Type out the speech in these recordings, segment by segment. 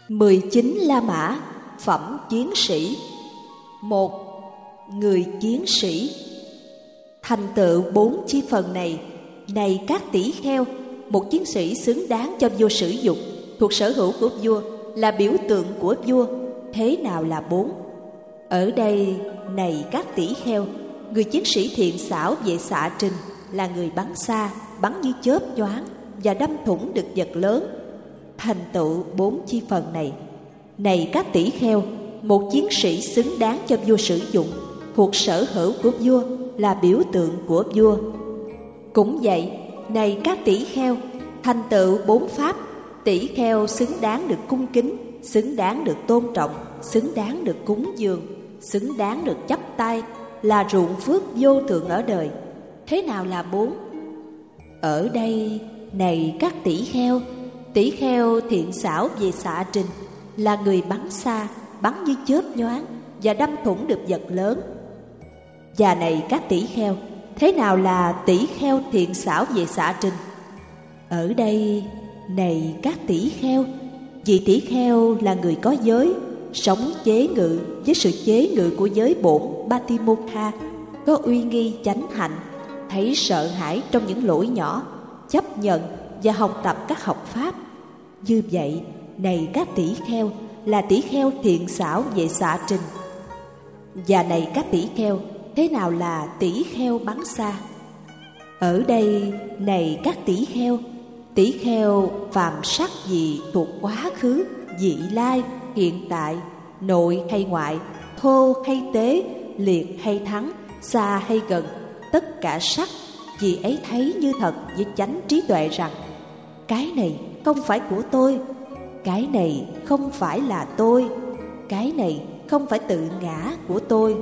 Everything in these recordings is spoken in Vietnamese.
19 La Mã, phẩm chiến sĩ. 1. Người chiến sĩ. Thành tựu 4 chi phần này, này các tỷ kheo, một chiến sĩ xứng đáng cho vua sử dụng, thuộc sở hữu của vua, là biểu tượng của vua. Thế nào là 4? Ở đây, này các tỷ kheo, người chiến sĩ thiện xảo về xạ trình, là người bắn xa, bắn như chớp nhoáng và đâm thủng được vật lớn. Thành tựu 4 chi phần này, này các tỷ kheo, một chiến sĩ xứng đáng cho vua sử dụng, thuộc sở hữu của vua, là biểu tượng của vua. Cũng vậy, này các tỷ kheo, thành tựu 4 pháp, tỷ kheo xứng đáng được cung kính, xứng đáng được tôn trọng, xứng đáng được cúng dường, xứng đáng được chắp tay, là ruộng phước vô thượng ở đời. Thế nào là 4? Ở đây, này các tỷ kheo thiện xảo về xạ trình, là người bắn xa, bắn như chớp nhoáng và đâm thủng được vật lớn. Và này các tỷ kheo, thế nào là tỷ kheo thiện xảo về xạ trình? Ở đây, này các tỷ kheo, vị tỷ kheo là người có giới, sống chế ngự với sự chế ngự của giới bổn Patimokha, có uy nghi chánh hạnh, thấy sợ hãi trong những lỗi nhỏ, chấp nhận và học tập các học pháp. Như vậy, này các tỷ kheo, là tỷ kheo thiện xảo về xạ trình. Và này các tỷ kheo, thế nào là tỷ kheo bắn xa? Ở đây, này các tỷ kheo phàm sắc gì thuộc quá khứ, vị lai, hiện tại, nội hay ngoại, thô hay tế, liệt hay thắng, xa hay gần, tất cả sắc, vì ấy thấy như thật với chánh trí tuệ rằng cái này không phải của tôi, cái này không phải là tôi, cái này không phải tự ngã của tôi.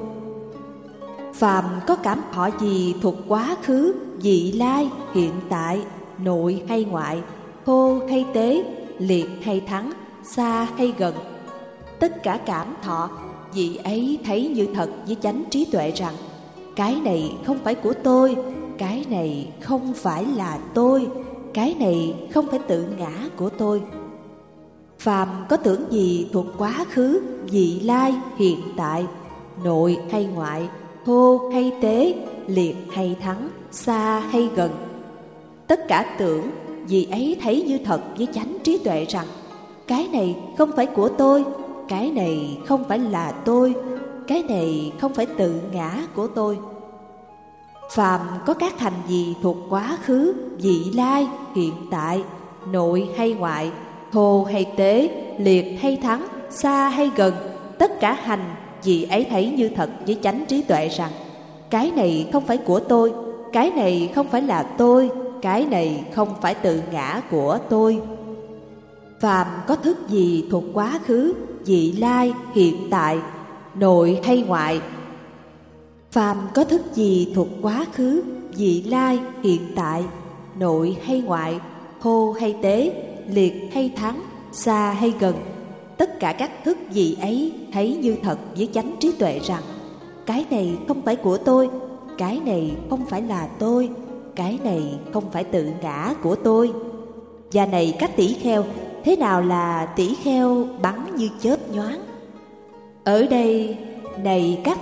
Phàm có cảm thọ gì thuộc quá khứ, vị lai, hiện tại, nội hay ngoại, thô hay tế, liệt hay thắng, xa hay gần, tất cả cảm thọ, vị ấy thấy như thật với chánh trí tuệ rằng cái này không phải của tôi, cái này không phải là tôi, cái này không phải tự ngã của tôi. Phàm có tưởng gì thuộc quá khứ, vị lai, hiện tại, nội hay ngoại, thô hay tế, liệt hay thắng, xa hay gần, tất cả tưởng, vị ấy thấy như thật với chánh trí tuệ rằng cái này không phải của tôi, cái này không phải là tôi, cái này không phải tự ngã của tôi. Phàm có các hành gì thuộc quá khứ, vị lai, hiện tại, nội hay ngoại, thô hay tế, liệt hay thắng, xa hay gần, tất cả hành, vị ấy thấy như thật với chánh trí tuệ rằng cái này không phải của tôi, cái này không phải là tôi, cái này không phải tự ngã của tôi. Phàm có thức gì thuộc quá khứ, vị lai, hiện tại, nội hay ngoại, phàm có thức gì thuộc quá khứ, vị lai, hiện tại, nội hay ngoại, thô hay tế, liệt hay thắng, xa hay gần, tất cả các thức vị ấy thấy như thật với chánh trí tuệ rằng cái này không phải của tôi, cái này không phải là tôi, cái này không phải tự ngã của tôi. Và này các tỷ kheo, thế nào là tỷ kheo bắn như chớp nhoáng? Ở đây, này các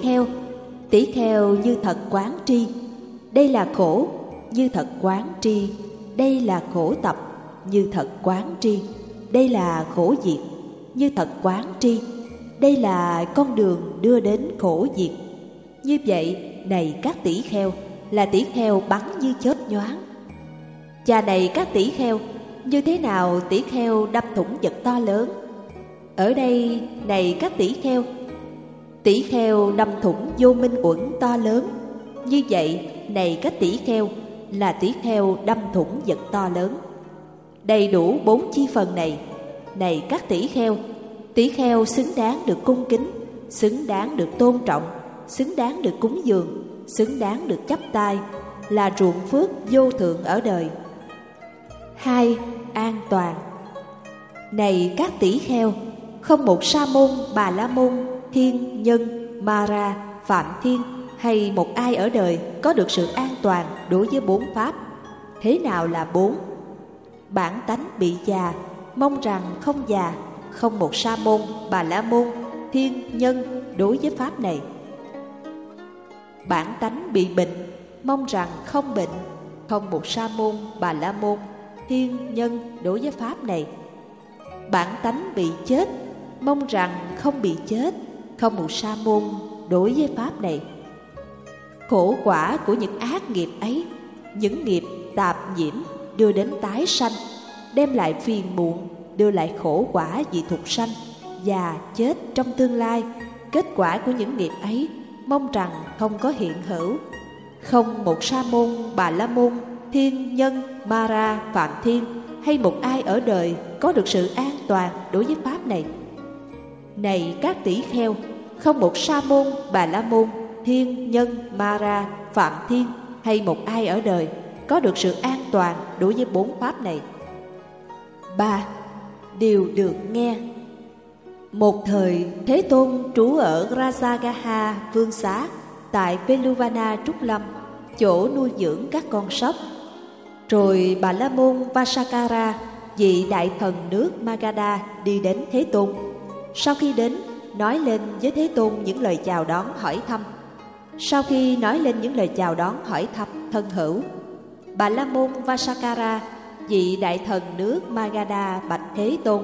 tỷ kheo như thật quán tri, đây là khổ, như thật quán tri, đây là khổ tập, như thật quán tri, đây là khổ diệt, như thật quán tri, đây là con đường đưa đến khổ diệt. Như vậy, này các tỷ kheo, là tỷ kheo bắn như chớp nhoáng. Và này các tỷ kheo, như thế nào tỷ kheo đâm thủng vật to lớn? Ở đây, này các tỷ kheo đâm thủng vô minh uẩn to lớn. Như vậy, này các tỷ kheo, là tỷ kheo đâm thủng vật to lớn. Đầy đủ 4 chi phần này, này các tỷ kheo xứng đáng được cung kính, xứng đáng được tôn trọng, xứng đáng được cúng dường, xứng đáng được chắp tay, là ruộng phước vô thượng ở đời. 2. An toàn. Này các tỷ kheo, không một sa môn, bà la môn, thiên nhân, Mara, phạm thiên hay một ai ở đời có được sự an toàn đối với 4 pháp. Thế nào là 4? Bản tánh bị già, mong rằng không già, không một sa môn bà la môn thiên nhân đối với pháp này. Bản tánh bị bệnh, mong rằng không bệnh, không một sa môn bà la môn thiên nhân đối với pháp này. Bản tánh bị chết, mong rằng không bị chết, không một sa môn đối với pháp này. Khổ quả của những ác nghiệp ấy, những nghiệp tạp nhiễm đưa đến tái sanh, đem lại phiền muộn, đưa lại khổ quả vì thục sanh, già chết trong tương lai. Kết quả của những nghiệp ấy mong rằng không có hiện hữu. Không một sa môn bà la môn thiên nhân ma ra phạm thiên hay một ai ở đời có được sự an toàn đối với pháp này. Này các tỷ kheo, không một sa môn bà la môn thiên nhân ma ra phạm thiên hay một ai ở đời có được sự an toàn đối với bốn pháp này. 3. Điều được nghe. Một thời, Thế Tôn trú ở Rajagaha Vương Xá tại Veluvana Trúc Lâm, chỗ nuôi dưỡng các con sóc. Rồi Bà La Môn Vasakara, vị đại thần nước Magadha, đi đến Thế Tôn. Sau khi đến, nói lên với Thế Tôn những lời chào đón hỏi thăm. Sau khi nói lên những lời chào đón hỏi thăm thân hữu, Bà La Môn Vasakara, vị đại thần nước Magadha, bạch Thế Tôn: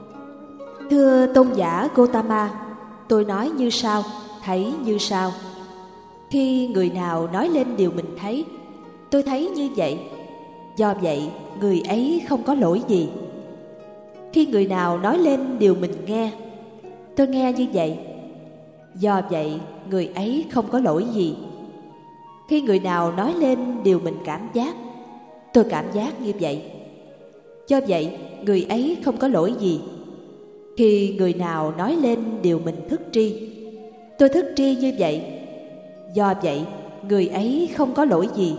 Thưa tôn giả Gotama, tôi nói như sau, thấy như sau. Khi người nào nói lên điều mình thấy, tôi thấy như vậy. Do vậy, người ấy không có lỗi gì. Khi người nào nói lên điều mình nghe, tôi nghe như vậy. Do vậy, người ấy không có lỗi gì. Khi người nào nói lên điều mình cảm giác, tôi cảm giác như vậy. Do vậy, người ấy không có lỗi gì. Khi người nào nói lên điều mình thức tri, tôi thức tri như vậy. Do vậy, người ấy không có lỗi gì.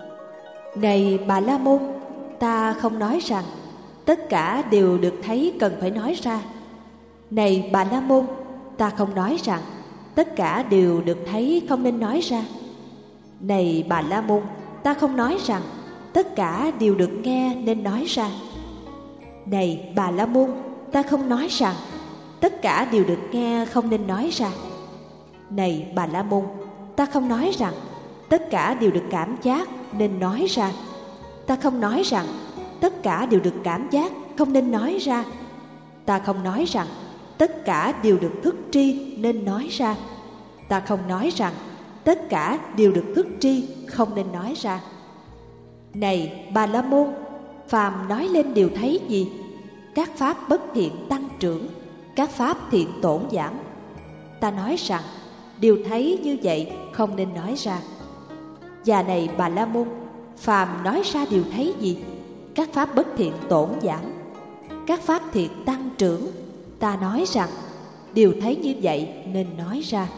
Này Bà La Môn, ta không nói rằng tất cả đều được thấy cần phải nói ra. Này Bà La Môn, ta không nói rằng tất cả đều được thấy không nên nói ra. Này Bà La Môn, ta không nói rằng tất cả đều được nghe nên nói ra. Này Bà La Môn, ta không nói rằng tất cả đều được nghe không nên nói ra. Này Bà La Môn, ta không nói rằng tất cả đều được cảm giác nên nói ra. Ta không nói rằng tất cả đều được cảm giác không nên nói ra. Ta không nói rằng tất cả đều được thức tri nên nói ra. Ta không nói rằng tất cả đều được thức tri không nên nói ra. Này Bà La Môn, phàm nói lên điều thấy gì? Các pháp bất thiện tăng trưởng, các pháp thiện tổn giảm. Ta nói rằng điều thấy như vậy không nên nói ra. Và này Bà La Môn, phàm nói ra điều thấy gì? Các pháp bất thiện tổn giảm, các pháp thiện tăng trưởng. Ta nói rằng điều thấy như vậy nên nói ra.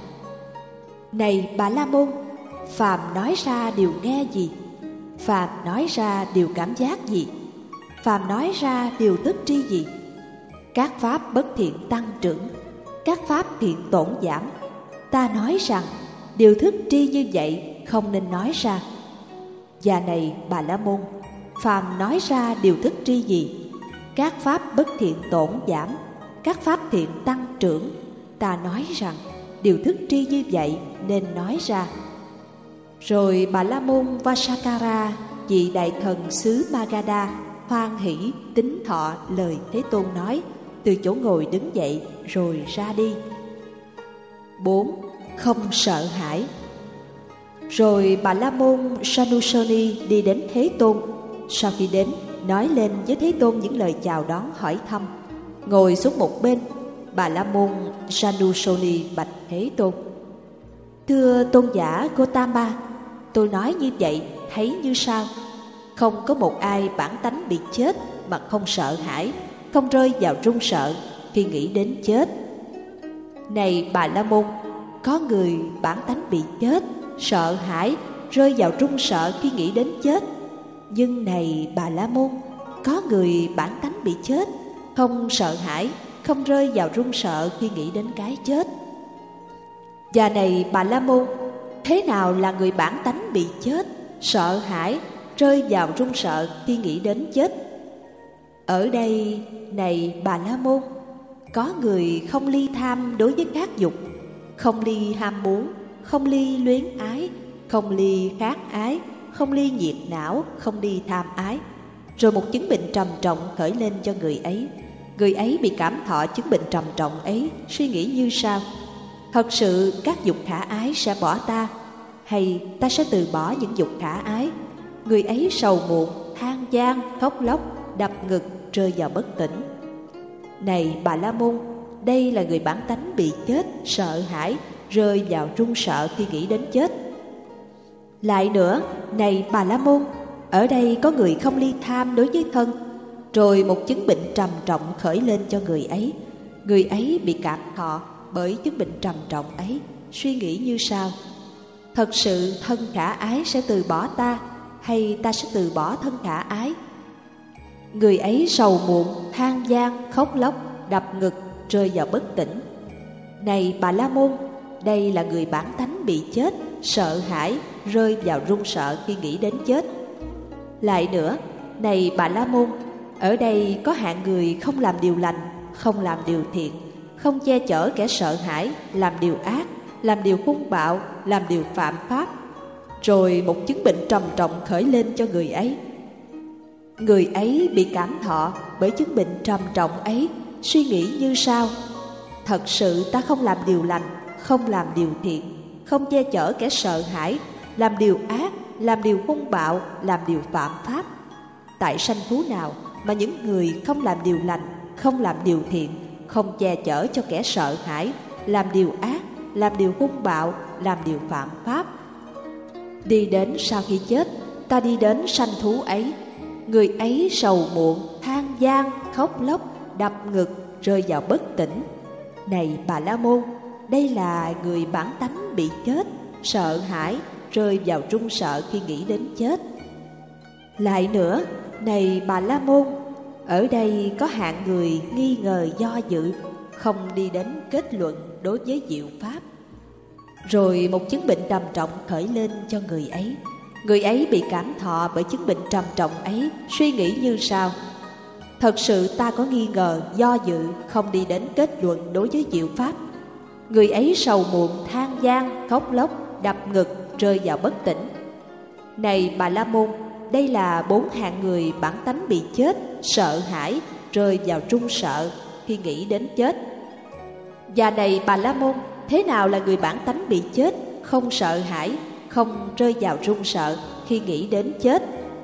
Này Bà La Môn, phàm nói ra điều nghe gì? Phàm nói ra điều cảm giác gì? Phàm nói ra điều thức tri gì? Các pháp bất thiện tăng trưởng, các pháp thiện tổn giảm. Ta nói rằng điều thức tri như vậy không nên nói ra. Và này Bà La Môn, phàm nói ra điều thức tri gì? Các pháp bất thiện tổn giảm, các pháp thiện tăng trưởng. Ta nói rằng điều thức tri như vậy nên nói ra. Rồi Bà La Môn Vasakara, vị đại thần xứ Magadha, hoan hỷ tín thọ lời Thế Tôn nói, từ chỗ ngồi đứng dậy rồi ra đi. 4. Không sợ hãi. Rồi Bà La Môn Sanusoni đi đến Thế Tôn. Sau khi đến, nói lên với Thế Tôn những lời chào đón hỏi thăm. Ngồi xuống một bên, Bà La Môn Sanusoni bạch Thế Tôn: Thưa tôn giả Gotama, tôi nói như vậy thấy như sau. Không có một ai bản tánh bị chết mà không sợ hãi, không rơi vào run sợ khi nghĩ đến chết. Này Bà La Môn, có người bản tánh bị chết, sợ hãi, rơi vào run sợ khi nghĩ đến chết. Nhưng này Bà La Môn, có người bản tánh bị chết, không sợ hãi, không rơi vào run sợ khi nghĩ đến cái chết. Và này Bà La Môn, thế nào là người bản tánh bị chết, sợ hãi, rơi vào run sợ khi nghĩ đến chết? Ở đây, này Bà La Môn, Có người không ly tham đối với các dục, không ly ham muốn, không ly luyến ái, không ly khát ái, không ly nhiệt não, không ly tham ái. Rồi một chứng bệnh trầm trọng khởi lên cho người ấy. Người ấy bị cảm thọ chứng bệnh trầm trọng ấy, suy nghĩ như sau: thật sự các dục khả ái sẽ bỏ ta, hay ta sẽ từ bỏ những dục khả ái? Người ấy sầu muộn, than van, khóc lóc, đập ngực, rơi vào bất tỉnh. Này Bà La Môn, đây là người bản tánh bị chết, sợ hãi, rơi vào run sợ khi nghĩ đến chết. Lại nữa, này Bà La Môn, ở đây có người không ly tham đối với thân. Rồi một chứng bệnh trầm trọng khởi lên cho người ấy. Người ấy bị cảm thọ bởi chứng bệnh trầm trọng ấy, suy nghĩ như sau: thật sự thân khả ái sẽ từ bỏ ta, hay ta sẽ từ bỏ thân khả ái? Người ấy sầu muộn, than van, khóc lóc, đập ngực, rơi vào bất tỉnh. Này Bà La Môn, đây là người bản tánh bị chết, sợ hãi, rơi vào run sợ khi nghĩ đến chết. Lại nữa, này Bà La Môn, ở đây có hạng người không làm điều lành, không làm điều thiện, không che chở kẻ sợ hãi, làm điều ác, làm điều hung bạo, làm điều phạm pháp. Rồi một chứng bệnh trầm trọng khởi lên cho người ấy. Người ấy bị cảm thọ bởi chứng bệnh trầm trọng ấy, suy nghĩ như sau: thật sự ta không làm điều lành, không làm điều thiện, không che chở kẻ sợ hãi, làm điều ác, làm điều hung bạo, làm điều phạm pháp. Tại sanh thú nào mà những người không làm điều lành, không làm điều thiện, không che chở cho kẻ sợ hãi, làm điều ác, làm điều hung bạo, làm điều phạm pháp? Đi đến sau khi chết, ta đi đến sanh thú ấy. Người ấy sầu muộn, than van, khóc lóc, đập ngực, rơi vào bất tỉnh. Này Bà La Môn, đây là người bản tánh bị chết, sợ hãi, rơi vào run sợ khi nghĩ đến chết. Lại nữa, này Bà La Môn, ở đây có hạng người nghi ngờ do dự, không đi đến kết luận đối với diệu pháp. Rồi một chứng bệnh trầm trọng khởi lên cho người ấy. Người ấy bị cảm thọ bởi chứng bệnh trầm trọng ấy, suy nghĩ như sau: thật sự ta có nghi ngờ, do dự, không đi đến kết luận đối với diệu pháp. Người ấy sầu muộn, than van, khóc lóc, đập ngực, rơi vào bất tỉnh. Này Bà La Môn, đây là 4 hạng người bản tánh bị chết, sợ hãi, rơi vào run sợ khi nghĩ đến chết. Và này Bà La Môn, thế nào là người bản tánh bị chết, không sợ hãi, không rơi vào run sợ khi nghĩ đến chết?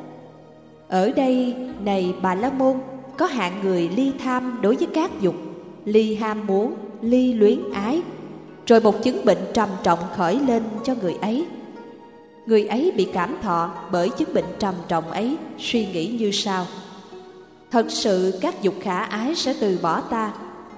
Ở đây, này Bà La Môn, có hạng người ly tham đối với các dục, ly ham muốn, ly luyến ái. Rồi một chứng bệnh trầm trọng khởi lên cho người ấy. Người ấy bị cảm thọ bởi chứng bệnh trầm trọng ấy, suy nghĩ như sau: thật sự các dục khả ái sẽ từ bỏ ta.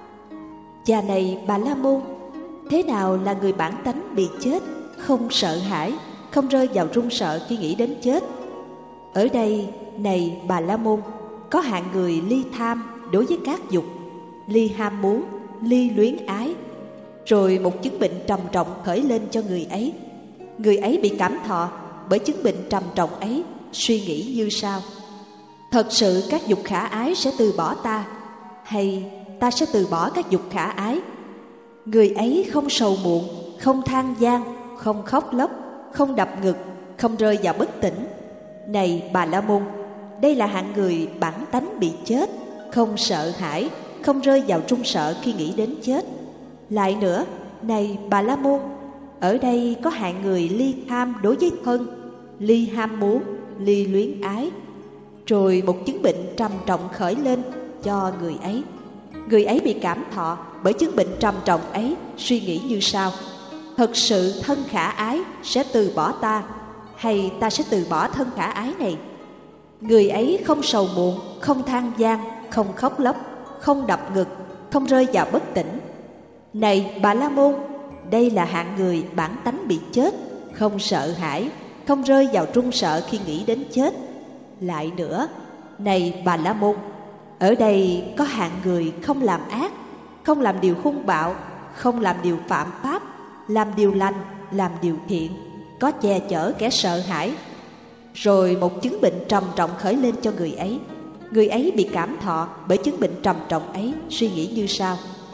Và này Bà La Môn, thế nào là người bản tánh bị chết, không sợ hãi, không rơi vào run sợ khi nghĩ đến chết? Ở đây, này Bà La Môn, có hạng người ly tham đối với các dục, ly ham muốn, ly luyến ái. Rồi một chứng bệnh trầm trọng khởi lên cho người ấy. Người ấy bị cảm thọ bởi chứng bệnh trầm trọng ấy, suy nghĩ như sau: thật sự các dục khả ái sẽ từ bỏ ta, hay ta sẽ từ bỏ các dục khả ái? Người ấy không sầu muộn, không than van, không khóc lóc, không đập ngực, không rơi vào bất tỉnh. Này Bà La Môn, đây là hạng người bản tánh bị chết, không sợ hãi, không rơi vào run sợ khi nghĩ đến chết. Lại nữa, này Bà La Môn, ở đây có hạng người ly tham đối với thân, ly ham muốn, ly luyến ái. Rồi một chứng bệnh trầm trọng khởi lên cho người ấy. Người ấy bị cảm thọ bởi chứng bệnh trầm trọng ấy, suy nghĩ như sau: thật sự thân khả ái sẽ từ bỏ ta, hay ta sẽ từ bỏ thân khả ái này? Người ấy không sầu muộn, không than van, không khóc lóc, không đập ngực, không rơi vào bất tỉnh. Này Bà La Môn, đây là hạng người bản tánh bị chết, không sợ hãi, không rơi vào run sợ khi nghĩ đến chết. Lại nữa, này Bà La Môn, ở đây có hạng người không làm ác, không làm điều hung bạo, không làm điều phạm pháp, làm điều lành, làm điều thiện, có che chở kẻ sợ hãi. Rồi một chứng bệnh trầm trọng khởi lên cho người ấy. Người ấy bị cảm thọ bởi chứng bệnh trầm trọng ấy, suy nghĩ như sau: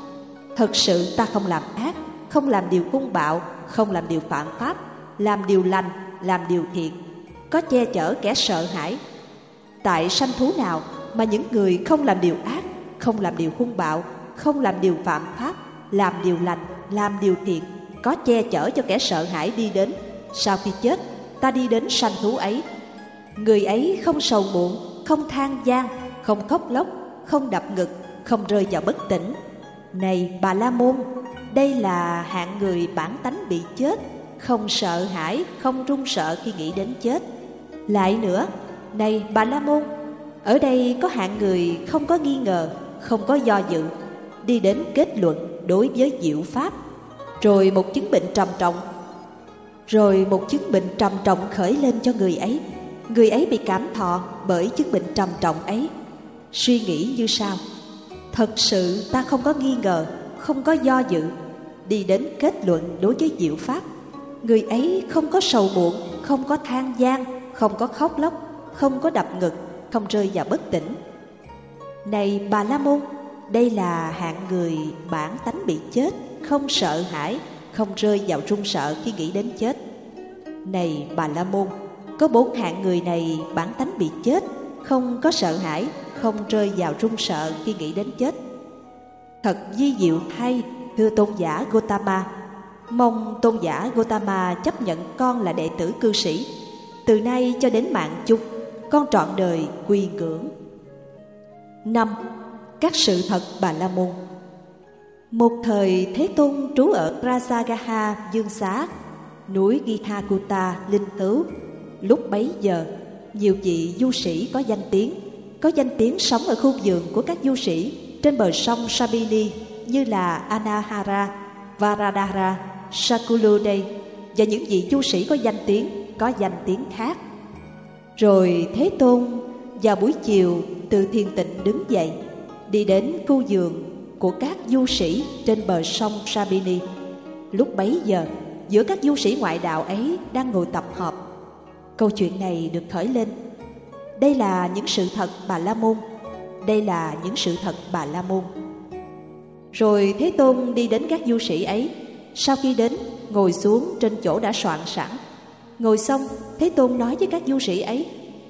Thật sự ta không làm ác, không làm điều hung bạo, không làm điều phạm pháp, làm điều lành, làm điều thiện, có che chở kẻ sợ hãi. Tại sanh thú nào mà những người không làm điều ác, không làm điều hung bạo, không làm điều phạm pháp, làm điều lành, làm điều thiện, có che chở cho kẻ sợ hãi đi đến, sau khi chết ta đi đến sanh thú ấy. Người ấy không sầu muộn, không than gian, không khóc lóc, không đập ngực, không rơi vào bất tỉnh. Này Bà La Môn, đây là hạng người bản tánh bị chết, không sợ hãi, không run sợ khi nghĩ đến chết. Lại nữa, này Bà La Môn, ở đây có hạng người không có nghi ngờ, không có do dự, đi đến kết luận đối với diệu pháp. Rồi một chứng bệnh trầm trọng khởi lên cho người ấy. Người ấy bị cảm thọ bởi chứng bệnh trầm trọng ấy. Suy nghĩ như sau: thật sự ta không có nghi ngờ, không có do dự, đi đến kết luận đối với diệu pháp. Người ấy không có sầu muộn, không có than gian, không có khóc lóc, không có đập ngực, không rơi vào bất tỉnh. Này Bà La Môn, đây là hạng người bản tánh bị chết, không sợ hãi, không rơi vào run sợ khi nghĩ đến chết. Này Bà La Môn, có 4 hạng người này bản tánh bị chết, không có sợ hãi, không rơi vào run sợ khi nghĩ đến chết. Thật vi diệu thay, thưa tôn giả Gotama. Mong tôn giả Gotama chấp nhận con là đệ tử cư sĩ. Từ nay cho đến mạng chung, con trọn đời quy ngưỡng. 5. Các sự thật Bà La Môn. Một thời Thế Tôn trú ở Rajagaha Dương Xá, núi Githakuta linh tứ. Lúc bấy giờ, nhiều vị du sĩ có danh tiếng sống ở khu vườn của các du sĩ trên bờ sông Sabini như là Anahara, Varadhara, Sakulode và những vị du sĩ có danh tiếng khác. Rồi Thế Tôn vào buổi chiều từ thiền tịnh đứng dậy, đi đến khu vườn của các du sĩ trên bờ sông Sabini. Lúc bấy giờ, giữa các du sĩ ngoại đạo ấy đang ngồi tập hợp. Câu chuyện này được khởi lên: đây là những sự thật Bà La Môn, đây là những sự thật Bà La Môn. Rồi Thế Tôn đi đến các du sĩ ấy. Sau khi đến, ngồi xuống trên chỗ đã soạn sẵn. Ngồi xong, Thế Tôn nói với các du sĩ ấy: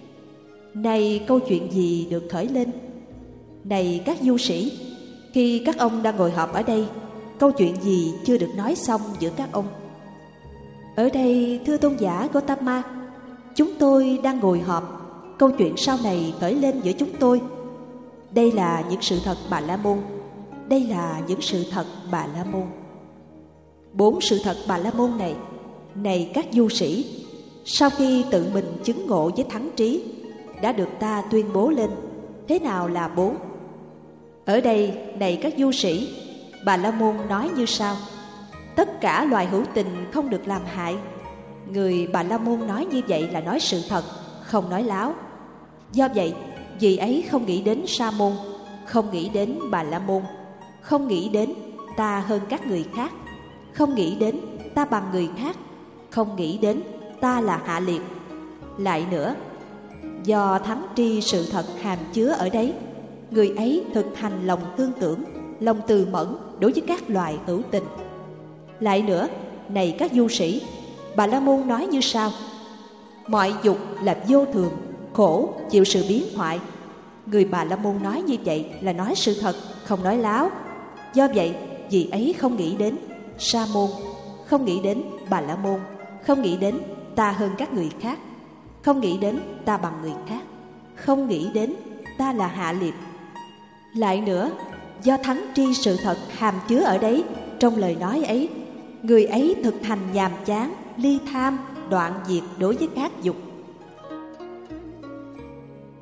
này câu chuyện gì được khởi lên? Này các du sĩ, khi các ông đang ngồi họp ở đây, câu chuyện gì chưa được nói xong giữa các ông? Ở đây, thưa tôn giả Gotama, chúng tôi đang ngồi họp, câu chuyện sau này khởi lên giữa chúng tôi. Đây là những sự thật Bà La Môn, đây là những sự thật Bà La Môn. 4 sự thật Bà La Môn này, này các du sĩ, sau khi tự mình chứng ngộ với thắng trí, đã được ta tuyên bố lên. Thế nào là 4? Ở đây, này các du sĩ, Bà La Môn nói như sau: tất cả loài hữu tình không được làm hại. Người Bà La Môn nói như vậy là nói sự thật, không nói láo. Do vậy, vị ấy không nghĩ đến Sa Môn, không nghĩ đến Bà La Môn, không nghĩ đến ta hơn các người khác, không nghĩ đến ta bằng người khác, không nghĩ đến ta là hạ liệt. Lại nữa, do thắng tri sự thật hàm chứa ở đấy, người ấy thực hành lòng thương tưởng, lòng từ mẫn đối với các loài hữu tình. Lại nữa, này các du sĩ, Bà La Môn nói như sau: mọi dục là vô thường, khổ, chịu sự biến hoại. Người Bà La Môn nói như vậy là nói sự thật, không nói láo. Do vậy, vị ấy không nghĩ đến Sa Môn, không nghĩ đến Bà La Môn, không nghĩ đến ta hơn các người khác, không nghĩ đến ta bằng người khác, không nghĩ đến ta là hạ liệt. Lại nữa, do thắng tri sự thật hàm chứa ở đấy, trong lời nói ấy, người ấy thực hành nhàm chán, ly tham, đoạn diệt đối với các dục.